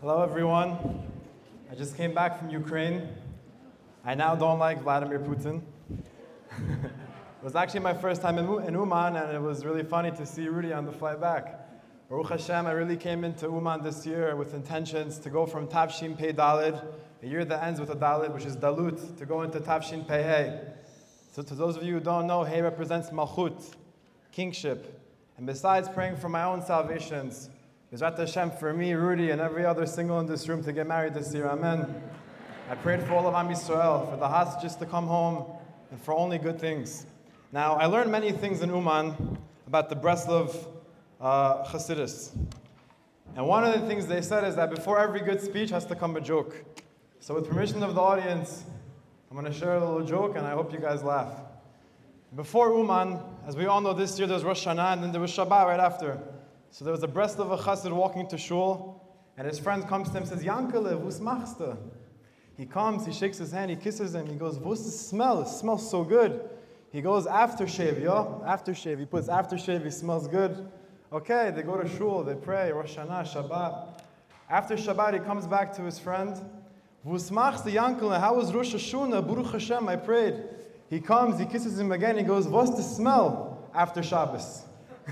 Hello, everyone. I just came back from Ukraine. I now don't like Vladimir Putin. It was actually my first time in Uman, and it was really funny to see Rudy on the flight back. Baruch Hashem, I really came into Uman this year with intentions to go from Tavshin Pei Dalid, a year that ends with a Dalid, which is Dalut, to go into Tavshin Pei Hey. So to those of you who don't know, Hey represents Malchut, kingship. And besides praying for my own salvations, Bezrat Hashem for me, Rudy, and every other single in this room to get married this year, amen. I prayed for all of Am Yisrael, for the hostages to come home, and for only good things. Now, I learned many things in Uman about the Breslov Chassidus. And one of the things they said is that before every good speech has to come a joke. So with permission of the audience, I'm going to share a little joke, and I hope you guys laugh. Before Uman, as we all know, this year there's Rosh Hashanah, and then there was Shabbat right after. So there was a Breslov Chassid walking to shul, and his friend comes to him and says, Yankele, wus machst du? He comes, he shakes his hand, he kisses him, he goes, what's the smell? It smells so good. He goes, aftershave, yo, aftershave. He puts aftershave, he smells good. Okay, they go to shul, they pray, Rosh Hashanah, Shabbat. After Shabbat, he comes back to his friend. Wus machst du, Yankele? How was Rosh Hashanah? Baruch Hashem, I prayed. He comes, he kisses him again, he goes, what's the smell after Shabbos?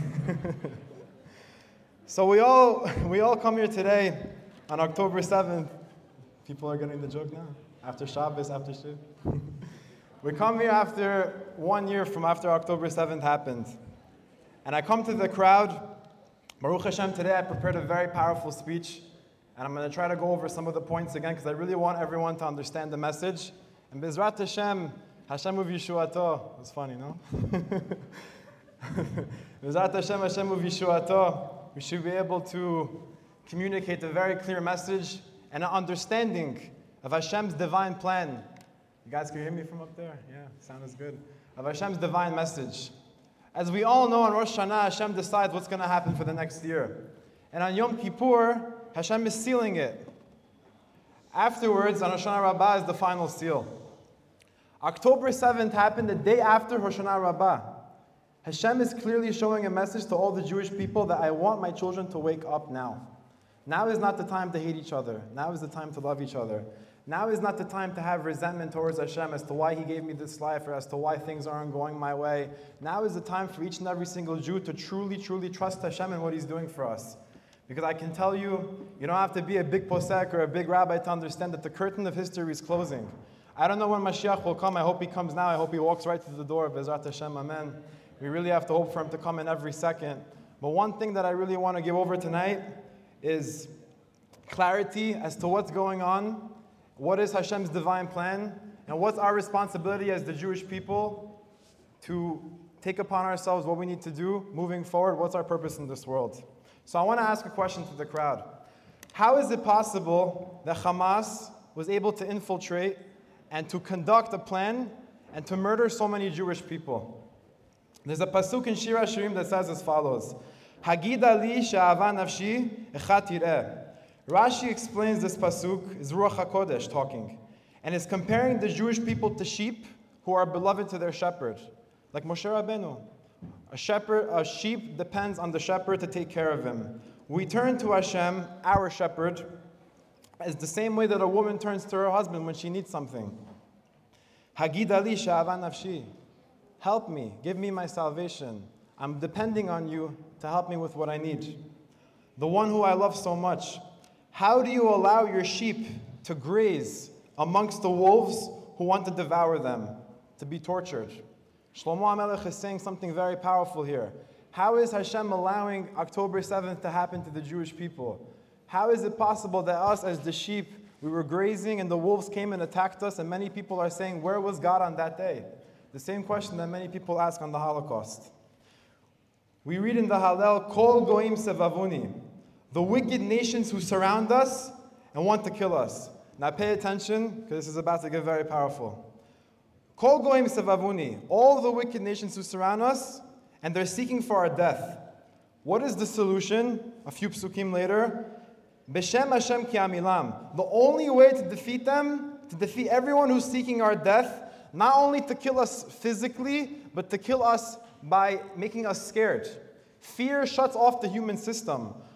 So we all come here today on October 7th. People are getting the joke now. After Shabbos, after Shiv. We come here after 1 year from after October 7th happened. And I come to the crowd. Baruch Hashem, today I prepared a very powerful speech. And I'm going to try to go over some of the points again because I really want everyone to understand the message. And Bezrat Hashem, Hashem uv Yeshuato. It's funny, no? Bezrat Hashem, Hashem uv Yeshuato. We should be able to communicate a very clear message and an understanding of Hashem's divine plan. You guys can hear me from up there? Yeah, sound is good. Of Hashem's divine message. As we all know, on Rosh Hashanah, Hashem decides what's going to happen for the next year. And on Yom Kippur, Hashem is sealing it. Afterwards, on Hoshana Rabbah is the final seal. October 7th happened the day after Hoshana Rabbah. Hashem is clearly showing a message to all the Jewish people that I want my children to wake up now. Now is not the time to hate each other. Now is the time to love each other. Now is not the time to have resentment towards Hashem as to why He gave me this life or as to why things aren't going my way. Now is the time for each and every single Jew to truly, truly trust Hashem and what He's doing for us. Because I can tell you, you don't have to be a big posek or a big rabbi to understand that the curtain of history is closing. I don't know when Mashiach will come. I hope He comes now. I hope He walks right through the door of Bezrat Hashem. Amen. We really have to hope for Him to come in every second. But one thing that I really want to give over tonight is clarity as to what's going on, what is Hashem's divine plan, and what's our responsibility as the Jewish people to take upon ourselves what we need to do moving forward, what's our purpose in this world. So I want to ask a question to the crowd. How is it possible that Hamas was able to infiltrate and to conduct a plan and to murder so many Jewish people? There's a pasuk in Shir HaShirim that says as follows, Hagida li she'ava nafshi echat yireh. Rashi explains this pasuk, is Ruach HaKodesh talking, and is comparing the Jewish people to sheep who are beloved to their shepherd, like Moshe Rabbeinu. A sheep depends on the shepherd to take care of him. We turn to Hashem, our shepherd, as the same way that a woman turns to her husband when she needs something. Hagida li she'ava nafshi. Help me, give me my salvation. I'm depending on you to help me with what I need. The one who I love so much. How do you allow your sheep to graze amongst the wolves who want to devour them, to be tortured? Shlomo HaMelech is saying something very powerful here. How is Hashem allowing October 7th to happen to the Jewish people? How is it possible that us as the sheep, we were grazing and the wolves came and attacked us, and many people are saying, where was God on that day? The same question that many people ask on the Holocaust. We read in the Hallel, Kol goim sevavuni, the wicked nations who surround us and want to kill us. Now pay attention, because this is about to get very powerful. Kol goim sevavuni, all the wicked nations who surround us, and they're seeking for our death. What is the solution? A few psukim later, Beshem Hashem ki amilam. The only way to defeat them, to defeat everyone who's seeking our death, not only to kill us physically, but to kill us by making us scared. Fear shuts off the human system.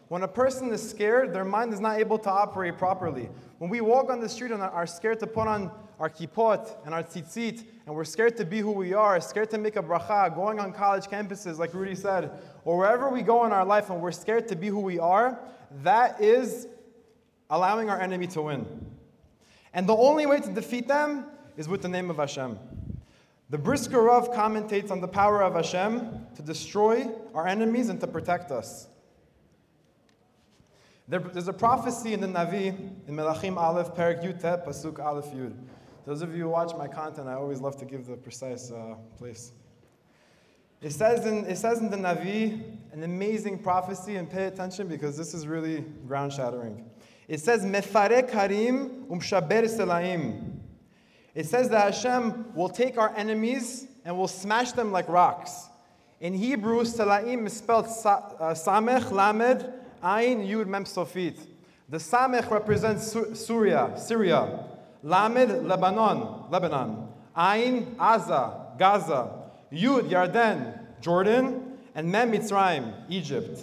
When a person is scared, their mind is not able to operate properly. When we walk on the street and are scared to put on our kippot and our tzitzit, and we're scared to be who we are, scared to make a bracha, going on college campuses, like Rudy said, or wherever we go in our life and we're scared to be who we are, that is allowing our enemy to win. And the only way to defeat them is with the name of Hashem. The Brisker Rav commentates on the power of Hashem to destroy our enemies and to protect us. There's a prophecy in the Navi, in Melachim Aleph, Perek Yutet, Pasuk Aleph Yud. Those of you who watch my content, I always love to give the precise place. It says in the Navi, an amazing prophecy, and pay attention because this is really ground-shattering. It says, Mefarek Harim Umshaber Selaim. It says that Hashem will take our enemies and will smash them like rocks. In Hebrew, Selaim is spelled Samech, Lamed, Ayin, Yud, Mem, Sofit. The Samech represents Syria. Lamed, Lebanon. Ayin, Gaza. Yud, Yarden, Jordan. And Mem, Mitzrayim, Egypt.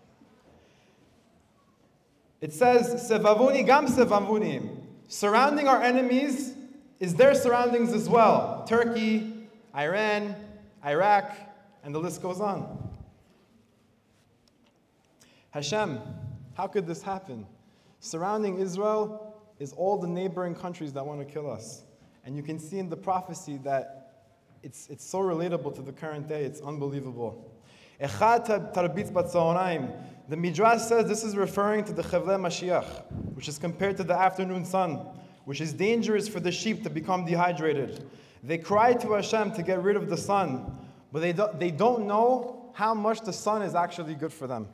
It says, Sevavuni gam sevavuni. Surrounding our enemies is their surroundings as well. Turkey, Iran, Iraq, and the list goes on. Hashem, how could this happen? Surrounding Israel is all the neighboring countries that want to kill us. And you can see in the prophecy that it's so relatable to the current day, it's unbelievable. Echad tarbitz batzaonaim. The Midrash says this is referring to the Chavle Mashiach, which is compared to the afternoon sun, which is dangerous for the sheep to become dehydrated. They cry to Hashem to get rid of the sun, but they don't know how much the sun is actually good for them.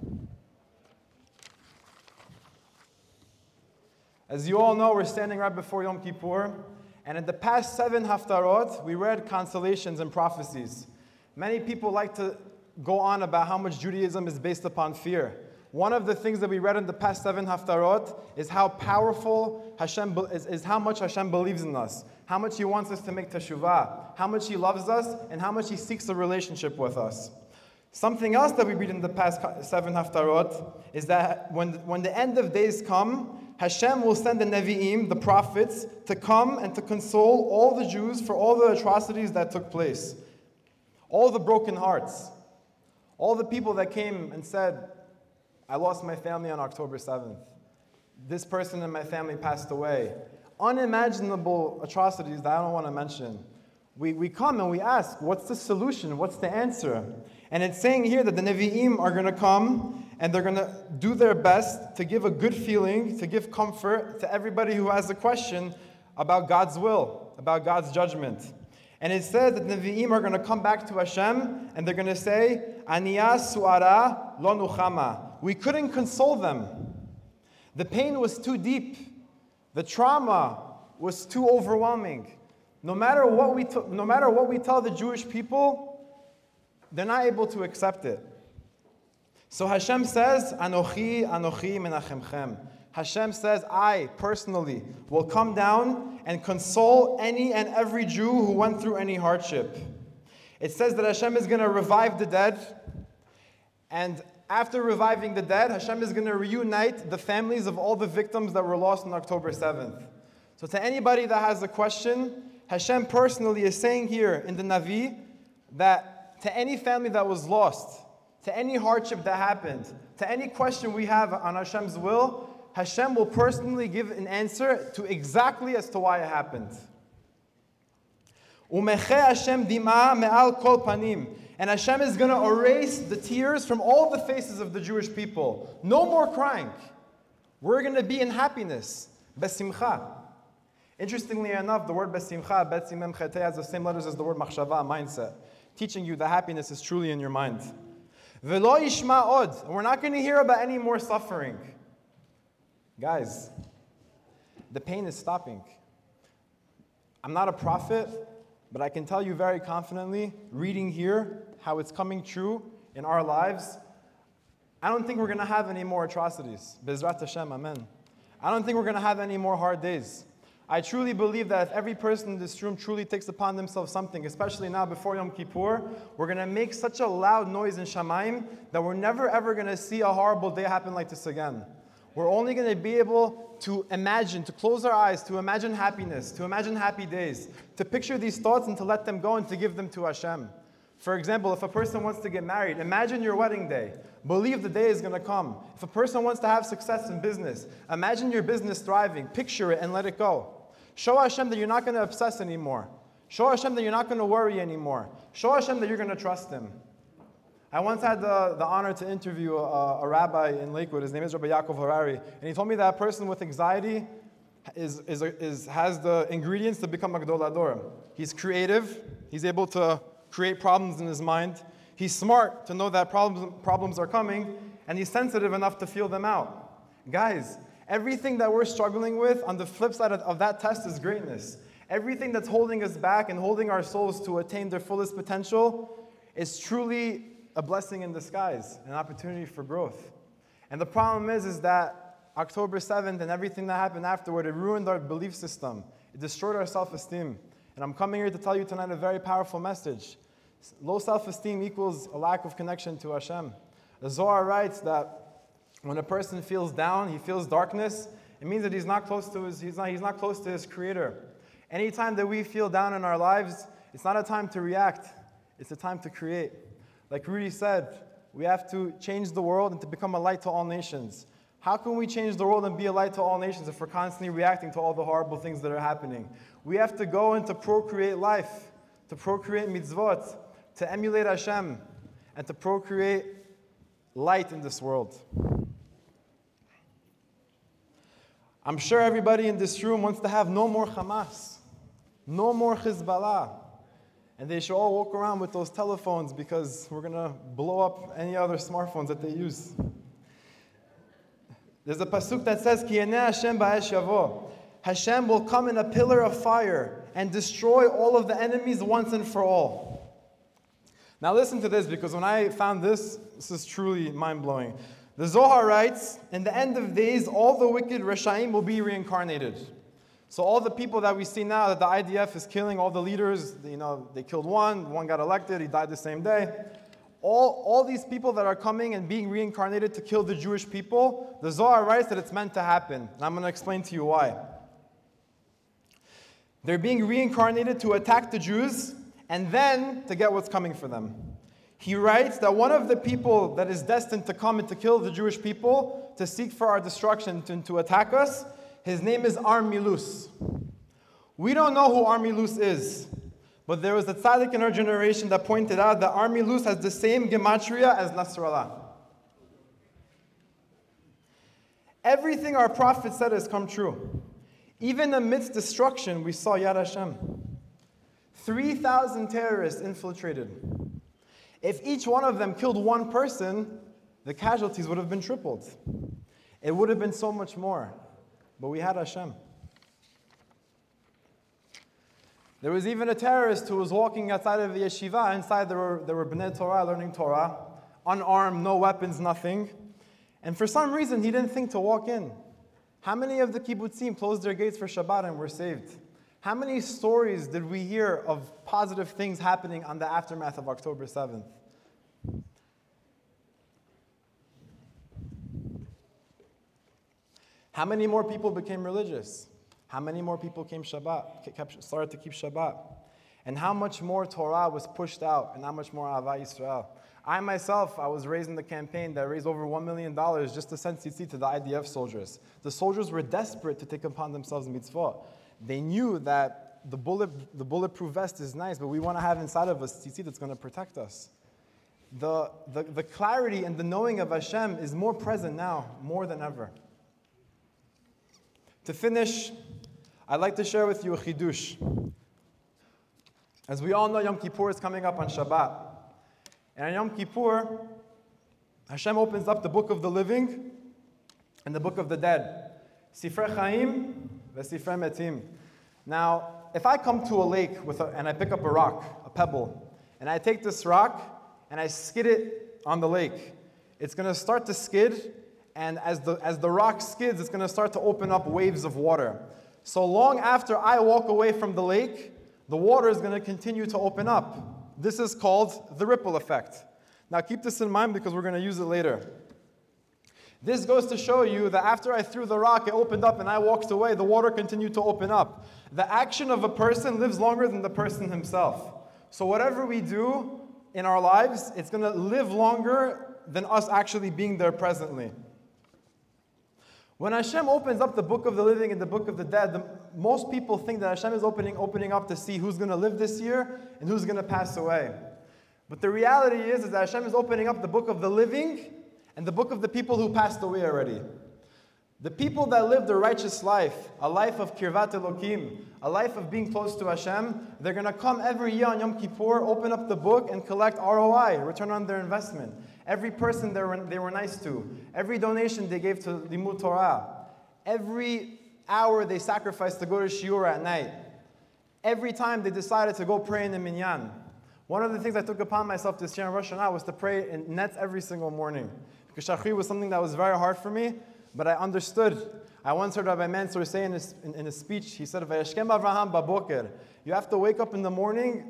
As you all know, we're standing right before Yom Kippur, and in the past 7 haftarot, we read consolations and prophecies. Many people like to go on about how much Judaism is based upon fear. One of the things that we read in the past 7 haftarot is how powerful Hashem is how much Hashem believes in us, how much He wants us to make teshuvah, how much He loves us, and how much He seeks a relationship with us. Something else that we read in the past 7 haftarot is that when the end of days come, Hashem will send the Nevi'im, the prophets, to come and to console all the Jews for all the atrocities that took place. All the broken hearts. All the people that came and said, I lost my family on October 7th. This person in my family passed away. Unimaginable atrocities that I don't want to mention. We come and we ask, what's the solution? What's the answer? And it's saying here that the Nevi'im are going to come and they're going to do their best to give a good feeling, to give comfort to everybody who has a question about God's will, about God's judgment. And it says that the Nevi'im are going to come back to Hashem and they're going to say, Aniya su'ara lo nuchama. We couldn't console them. The pain was too deep. The trauma was too overwhelming. No matter what we tell the Jewish people, they're not able to accept it. So Hashem says, Anochi, Anochi menachemchem. Hashem says, I personally will come down and console any and every Jew who went through any hardship. It says that Hashem is going to revive the dead. And after reviving the dead, Hashem is going to reunite the families of all the victims that were lost on October 7th. So to anybody that has a question, Hashem personally is saying here in the Navi that to any family that was lost, to any hardship that happened, to any question we have on Hashem's will, Hashem will personally give an answer to exactly as to why it happened. And Hashem is going to erase the tears from all the faces of the Jewish people. No more crying. We're going to be in happiness. Besimcha. Interestingly enough, the word besimcha, bet simem chetei, has the same letters as the word machshava, mindset, teaching you that happiness is truly in your mind. Velo yishma od. We're not going to hear about any more suffering. Guys, the pain is stopping. I'm not a prophet, but I can tell you very confidently, reading here, how it's coming true in our lives. I don't think we're going to have any more atrocities. Bezrat Hashem, amen. I don't think we're going to have any more hard days. I truly believe that if every person in this room truly takes upon themselves something, especially now before Yom Kippur, we're going to make such a loud noise in Shamayim that we're never ever going to see a horrible day happen like this again. We're only going to be able to imagine, to close our eyes, to imagine happiness, to imagine happy days, to picture these thoughts and to let them go and to give them to Hashem. For example, if a person wants to get married, imagine your wedding day. Believe the day is going to come. If a person wants to have success in business, imagine your business thriving. Picture it and let it go. Show Hashem that you're not going to obsess anymore. Show Hashem that you're not going to worry anymore. Show Hashem that you're going to trust Him. I once had the honor to interview a rabbi in Lakewood. His name is Rabbi Yaakov Harari. And he told me that a person with anxiety has the ingredients to become a Gadol Hador. He's creative. He's able to create problems in his mind. He's smart to know that problems are coming. And he's sensitive enough to feel them out. Guys, everything that we're struggling with on the flip side of that test is greatness. Everything that's holding us back and holding our souls to attain their fullest potential is truly a blessing in disguise, an opportunity for growth. And the problem is that October 7th and everything that happened afterward, it ruined our belief system. It destroyed our self-esteem. And I'm coming here to tell you tonight a very powerful message. Low self-esteem equals a lack of connection to Hashem. The Zohar writes that when a person feels down, he feels darkness, it means that he's not close to his Creator. Anytime that we feel down in our lives, it's not a time to react, it's a time to create. Like Rudy said, we have to change the world and to become a light to all nations. How can we change the world and be a light to all nations if we're constantly reacting to all the horrible things that are happening? We have to go and to procreate life, to procreate mitzvot, to emulate Hashem, and to procreate light in this world. I'm sure everybody in this room wants to have no more Hamas, no more Hezbollah. And they should all walk around with those telephones because we're going to blow up any other smartphones that they use. There's a pasuk that says, Ki yeneh Hashem ba'esh yavo. Hashem will come in a pillar of fire and destroy all of the enemies once and for all. Now listen to this, because when I found this is truly mind-blowing. The Zohar writes, in the end of days, all the wicked Reshaim will be reincarnated. So all the people that we see now that the IDF is killing, all the leaders, they killed one got elected, he died the same day. All these people that are coming and being reincarnated to kill the Jewish people, the Zohar writes that it's meant to happen. And I'm going to explain to you why. They're being reincarnated to attack the Jews and then to get what's coming for them. He writes that one of the people that is destined to come and to kill the Jewish people, to seek for our destruction, to attack us, his name is Armilus. We don't know who Armilus is, but there was a tzaddik in our generation that pointed out that Armilus has the same gematria as Nasrallah. Everything our prophet said has come true. Even amidst destruction, we saw Yad Hashem. 3,000 terrorists infiltrated. If each one of them killed one person, the casualties would have been tripled. It would have been so much more. But we had Hashem. There was even a terrorist who was walking outside of the yeshiva. Inside there were Bnei Torah learning Torah, unarmed, no weapons, nothing. And for some reason, he didn't think to walk in. How many of the kibbutzim closed their gates for Shabbat and were saved? How many stories did we hear of positive things happening on the aftermath of October 7th? How many more people became religious? How many more people started to keep Shabbat? And how much more Torah was pushed out, and how much more Avah Yisrael? I was raised in the campaign that raised over $1 million just to send tzitzit to the IDF soldiers. The soldiers were desperate to take upon themselves mitzvah. They knew that the bulletproof vest is nice, but we want to have inside of us tzitzit that's going to protect us. The clarity and the knowing of Hashem is more present now, more than ever. To finish, I'd like to share with you a chidush. As we all know, Yom Kippur is coming up on Shabbat. And on Yom Kippur, Hashem opens up the book of the living and the book of the dead. Sifrei Chaim v'Sifrei Metim. Now, if I come to a lake and I pick up a rock, a pebble, and I take this rock and I skid it on the lake, it's going to start to skid, and as the rock skids, it's going to start to open up waves of water. So long after I walk away from the lake, the water is going to continue to open up. This is called the ripple effect. Now keep this in mind because we're going to use it later. This goes to show you that after I threw the rock, it opened up and I walked away, the water continued to open up. The action of a person lives longer than the person himself. So whatever we do in our lives, it's going to live longer than us actually being there presently. When Hashem opens up the book of the living and the book of the dead, most people think that Hashem is opening up to see who's going to live this year and who's going to pass away. But the reality is that Hashem is opening up the book of the living and the book of the people who passed away already. The people that lived a righteous life, a life of Kirvat Elokim, a life of being close to Hashem, they're going to come every year on Yom Kippur, open up the book and collect ROI, return on their investment. Every person they were nice to, every donation they gave to Limud Torah, every hour they sacrificed to go to Shiur at night, every time they decided to go pray in the minyan. One of the things I took upon myself this year in Rosh Hashanah was to pray in nets every single morning. Because Shachri was something that was very hard for me, but I understood. I once heard Rabbi Mansour say in his speech, he said, "Vayashkem Avraham baboker." You have to wake up in the morning.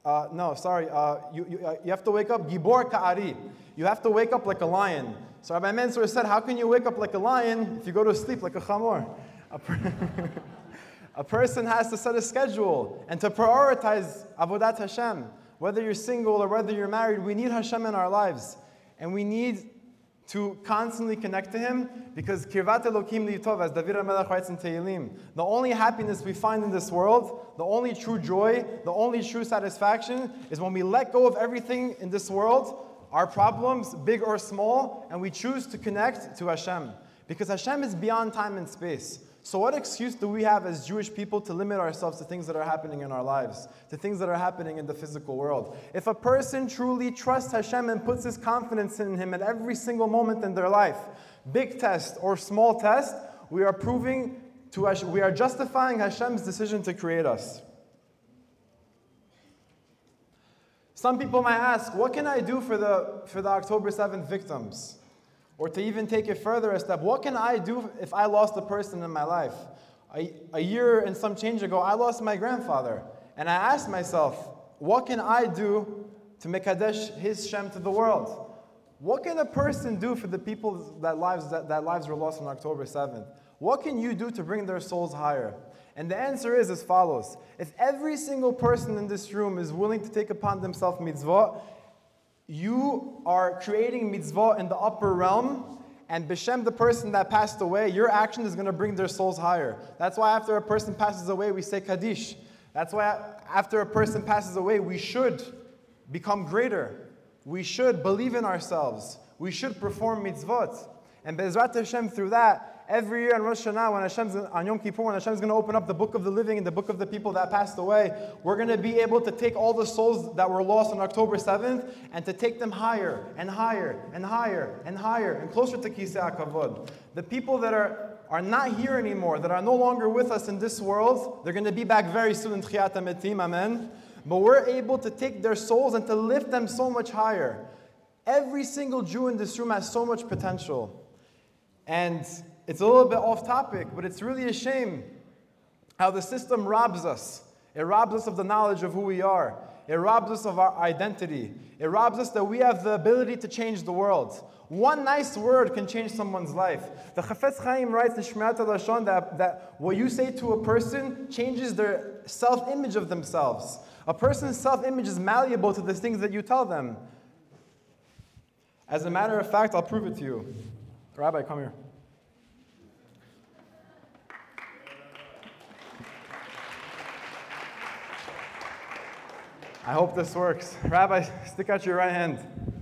You have to wake up Gibor Ka'ari. You have to wake up like a lion. So Rabbi Mansour said, how can you wake up like a lion if you go to sleep like a chamor? A person has to set a schedule and to prioritize Avodat Hashem. Whether you're single or whether you're married, we need Hashem in our lives. And we need to constantly connect to Him, because Kirvat Elokim Li'tov, as David HaMelech writes in Tehillim, the only happiness we find in this world, the only true joy, the only true satisfaction is when we let go of everything in this world, our problems, big or small, and we choose to connect to Hashem. Because Hashem is beyond time and space. So what excuse do we have as Jewish people to limit ourselves to things that are happening in our lives, to things that are happening in the physical world? If a person truly trusts Hashem and puts his confidence in Him at every single moment in their life, big test or small test, we are justifying Hashem's decision to create us. Some people might ask, what can I do for the October 7th victims? Or to even take it further a step, what can I do if I lost a person in my life? A year and some change ago, I lost my grandfather. And I asked myself, what can I do to mekadesh his Shem to the world? What can a person do for the people that lives were lost on October 7th? What can you do to bring their souls higher? And the answer is as follows. If every single person in this room is willing to take upon themselves mitzvah, you are creating mitzvah in the upper realm, and B'Shem, the person that passed away, your action is going to bring their souls higher. That's why after a person passes away, we say Kaddish. That's why after a person passes away, we should become greater. We should believe in ourselves. We should perform mitzvot. And Be'ezrat Hashem, through that, every year on Rosh Hashanah, on Yom Kippur, when Hashem is going to open up the book of the living and the book of the people that passed away, we're going to be able to take all the souls that were lost on October 7th and to take them higher and higher and higher and higher and closer to Kisei HaKavod. The people that are not here anymore, that are no longer with us in this world, they're going to be back very soon in Tchiyat HaMetim, amen? But we're able to take their souls and to lift them so much higher. Every single Jew in this room has so much potential. And it's a little bit off topic, but it's really a shame how the system robs us. It robs us of the knowledge of who we are. It robs us of our identity. It robs us that we have the ability to change the world. One nice word can change someone's life. The Chafetz Chaim writes in Shmirat HaLashon that what you say to a person changes their self-image of themselves. A person's self-image is malleable to the things that you tell them. As a matter of fact, I'll prove it to you. Rabbi, come here. I hope this works. Rabbi, stick out your right hand.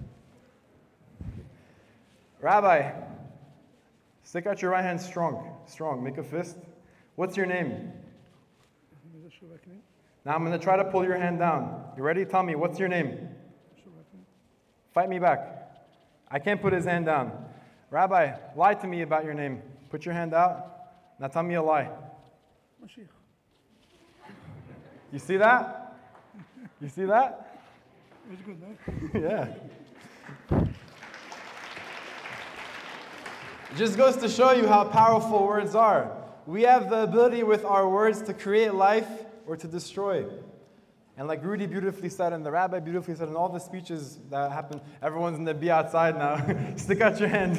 Rabbi, stick out your right hand strong. Strong. Make a fist. What's your name? Now I'm going to try to pull your hand down. You ready? Tell me, what's your name? Fight me back. I can't put his hand down. Rabbi, lie to me about your name. Put your hand out. Now tell me a lie. You see that? You see that? It was good, no? Yeah. It just goes to show you how powerful words are. we have the ability with our words to create life or to destroy. And like Rudy beautifully said, and the rabbi beautifully said, in all the speeches that happen, everyone's going to be outside now. Stick out your hand.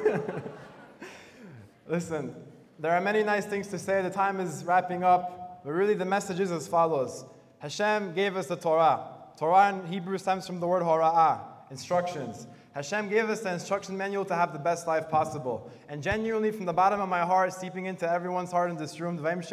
Listen, there are many nice things to say. The time is wrapping up. But really the message is as follows. Hashem gave us the Torah. Torah in Hebrew stems from the word hora'ah, instructions. Hashem gave us the instruction manual to have the best life possible. And genuinely, from the bottom of my heart, seeping into everyone's heart in this room, things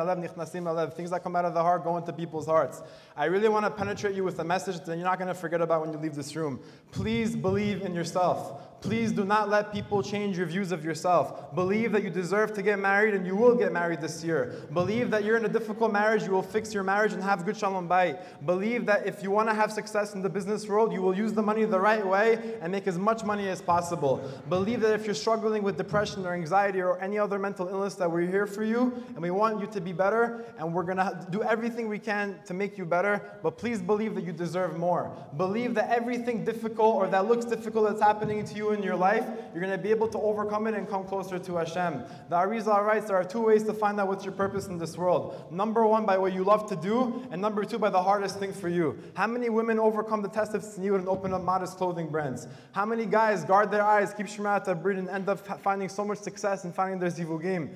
that come out of the heart go into people's hearts. I really want to penetrate you with a message that you're not going to forget about when you leave this room. Please believe in yourself. Please do not let people change your views of yourself. Believe that you deserve to get married and you will get married this year. Believe that you're in a difficult marriage, you will fix your marriage and have good shalom bayit. Believe that if you want to have success in the business world, you will use the money the right way and make as much money as possible. Believe that if you're struggling with depression or anxiety or any other mental illness, that we're here for you and we want you to be better, and we're going to do everything we can to make you better. But please believe that you deserve more. Believe that everything difficult or that looks difficult that's happening to you in your life, you're going to be able to overcome it and come closer to Hashem. The Arizal writes, there are two ways to find out what's your purpose in this world. Number one, by what you love to do, and number two, by the hardest thing for you. How many women overcome the test of tzniut and open up modest clothing brands? How many guys guard their eyes, keep Shema Tabrid, and end up finding so much success and finding their zivugim?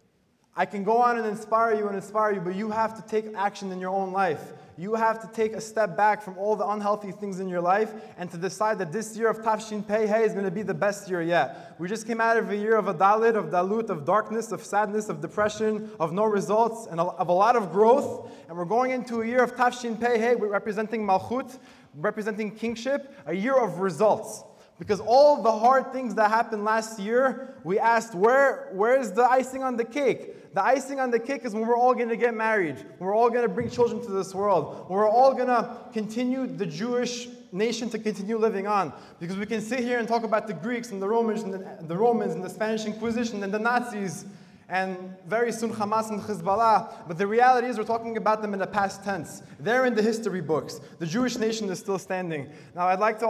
I can go on and inspire you, but you have to take action in your own life. You have to take a step back from all the unhealthy things in your life and to decide that this year of Tafshin Pei Hey is going to be the best year yet. We just came out of a year of Adalit, of Dalut, of darkness, of sadness, of depression, of no results, and of a lot of growth. And we're going into a year of Tafshin Pei Hey, representing Malchut, representing kingship, a year of results. Because all the hard things that happened last year, we asked, where's the icing on the cake? The icing on the cake is when we're all going to get married, when we're all going to bring children to this world, when we're all going to continue the Jewish nation to continue living on. Because we can sit here and talk about the Greeks and the Romans and the Spanish Inquisition and the Nazis and very soon Hamas and Hezbollah, but the reality is we're talking about them in the past tense. They're in the history books. The Jewish nation is still standing. Now I'd like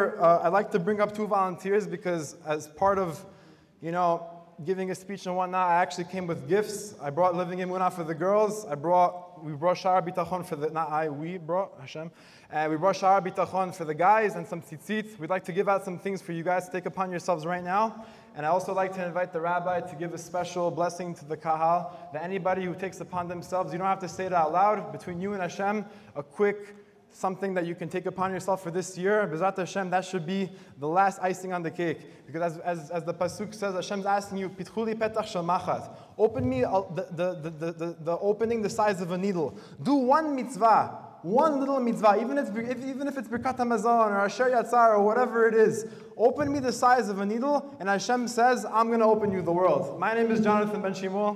to bring up two volunteers because as part of, giving a speech and whatnot, I actually came with gifts. I brought Living Emunah for the girls. We brought Shara Bitachon for the, we brought, Hashem. We brought Shara Bitachon for the guys and some tzitzit. We'd like to give out some things for you guys to take upon yourselves right now. And I also like to invite the rabbi to give a special blessing to the kahal, that anybody who takes upon themselves, you don't have to say it out loud, between you and Hashem, a quick something that you can take upon yourself for this year. B'ezrat Hashem, that should be the last icing on the cake. Because as the pasuk says, Hashem's asking you, Pitchuli petach shel machat. Open me the opening the size of a needle. Do one mitzvah. One little mitzvah, even if it's Birkat HaMazon or Asher Yatzar or whatever it is, open me the size of a needle, and Hashem says, I'm going to open you the world. My name is Jonathan Ben Shimul.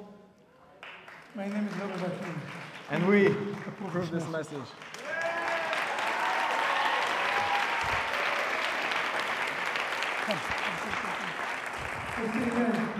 My name is Rabbi Bashir. And we approve this message. Come.